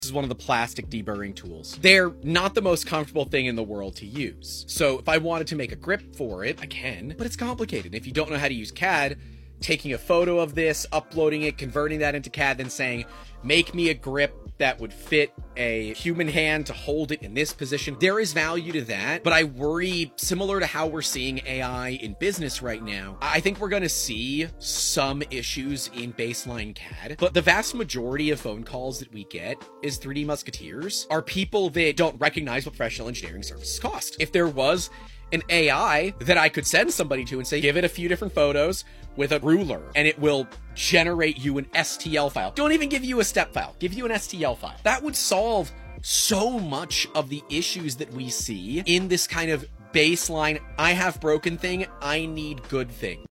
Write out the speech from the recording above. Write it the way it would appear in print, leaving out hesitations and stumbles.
This is one of the plastic deburring tools. They're not the most comfortable thing in the world to use. So if I wanted to make a grip for it, I can, but it's complicated. If you don't know how to use CAD, taking a photo of this, uploading it, converting that into CAD, then saying, make me a grip that would fit a human hand to hold it in this position. There is value to that, but I worry, similar to how we're seeing AI in business right now, I think we're going to see some issues in baseline CAD, but the vast majority of phone calls that we get as 3D Musketeers are people that don't recognize what professional engineering services cost. If there was an AI that I could send somebody to and say, give it a few different photos with a ruler, and it will generate you an STL file. Don't even give you a step file, give you an STL file. That would solve so much of the issues that we see in this kind of baseline, I have broken thing, I need good thing.